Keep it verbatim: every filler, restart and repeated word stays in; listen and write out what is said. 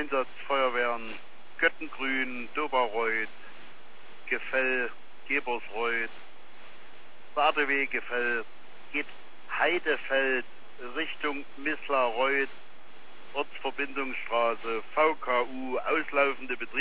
Einsatzfeuerwehren Göttengrün, Doberreuth, Gefell, Gebersreuth, Badewegefell, geht Heidefeld Richtung Missler-Reuth, Ortsverbindungsstraße, V K U, auslaufende Betriebe.